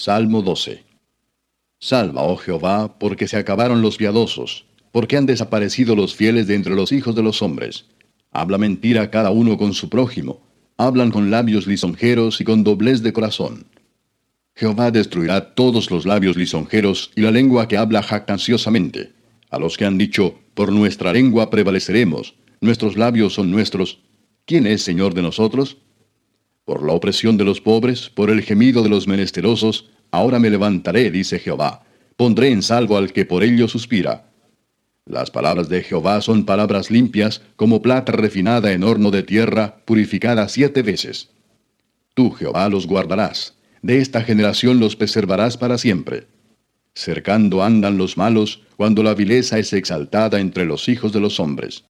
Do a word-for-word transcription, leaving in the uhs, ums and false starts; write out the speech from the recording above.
Salmo doce. Salva, oh Jehová, porque se acabaron los piadosos, porque han desaparecido los fieles de entre los hijos de los hombres. Habla mentira cada uno con su prójimo, hablan con labios lisonjeros y con doblez de corazón. Jehová destruirá todos los labios lisonjeros y la lengua que habla jactanciosamente. A los que han dicho, por nuestra lengua prevaleceremos, nuestros labios son nuestros. ¿Quién es Señor de nosotros? Por la opresión de los pobres, por el gemido de los menesterosos, ahora me levantaré, dice Jehová. Pondré en salvo al que por ello suspira. Las palabras de Jehová son palabras limpias, como plata refinada en horno de tierra, purificada siete veces. Tú, Jehová, los guardarás. De esta generación los preservarás para siempre. Cercando andan los malos, cuando la vileza es exaltada entre los hijos de los hombres.